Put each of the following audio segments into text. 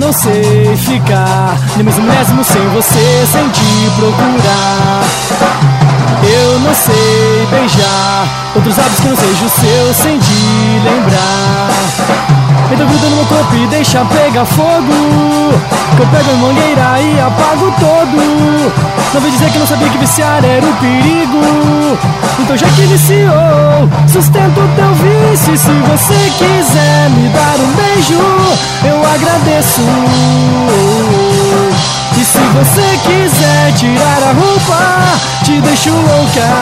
não sei ficar, nem mesmo sem você, sem te procurar. Eu não sei beijar outros lábios que não seja o seu, sem te lembrar. Então gruda no meu corpo e deixa pegar fogo, que eu pego a mangueira e apago todo. Não vem dizer que não sabia que viciar era o perigo. Então já que viciou, sustento teu vício. E se você quiser me dar um beijo, eu agradeço. E se você quiser tirar a roupa, te deixo louca.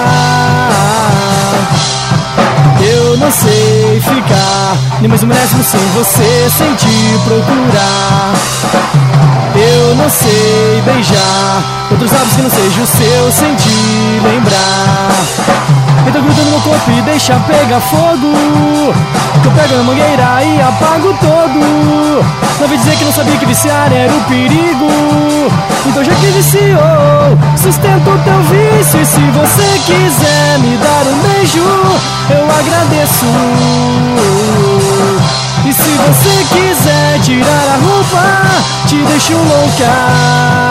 Eu não sei ficar, nem mesmo sem você, sem te procurar. Eu não sei beijar outros lábios que não seja o seu, sem te lembrar. Então gruda no meu corpo e deixa pegar fogo, que eu pego a mangueira e apago todo. Não vem dizer que não sabia que viciar era o perigo. Então já que viciou, sustento o teu vício. E se você quiser me dar um beijo, eu agradeço. E se você quiser tirar a roupa, te deixo louca.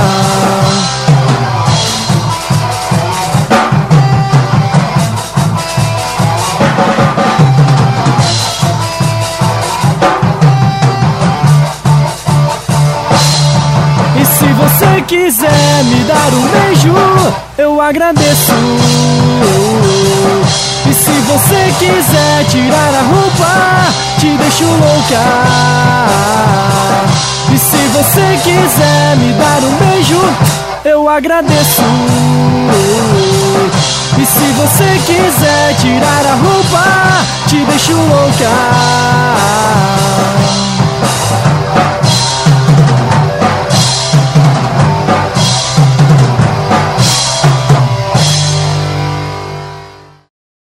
Se você quiser me dar um beijo, eu agradeço. E se você quiser tirar a roupa, te deixo louca. E se você quiser me dar um beijo, eu agradeço. E se você quiser tirar a roupa, te deixo louca.